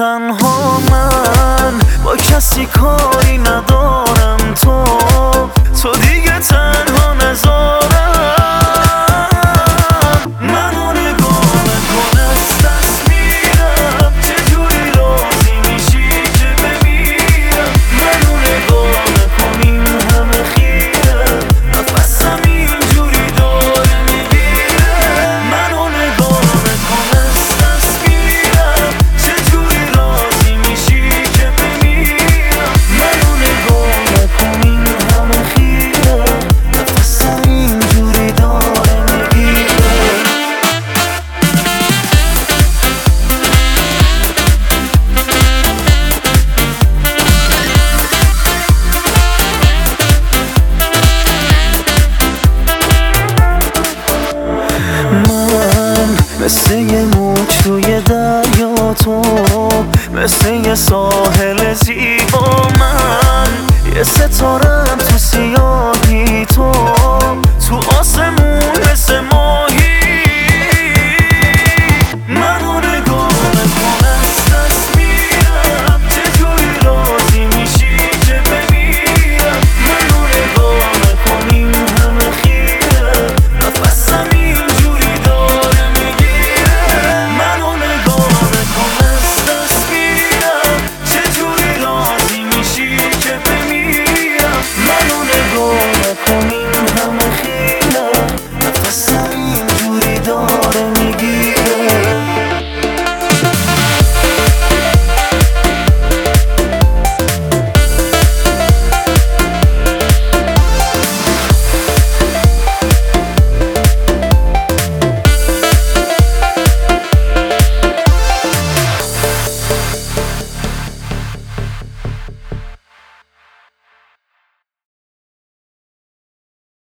تنها من با کسی کاری ندارم، تو دیگه تنها نذارم. منو نگاه نکن از دست میرم، چجوری راضی میشی که بمیرم؟ منو نگاه نکن این همه خیره، نفسم اینجوری داره میگیره. منو نگاه نکن از دست میرم، چجوری راضی میشی که بمیرم؟ منو نگاه نکن این همه خیره، نفسم اینجوری داره میگیره. من مثل یه موج توی دریا، تو مثل یه ساحل زیبا، من یه ستارم تو سیاهی، تو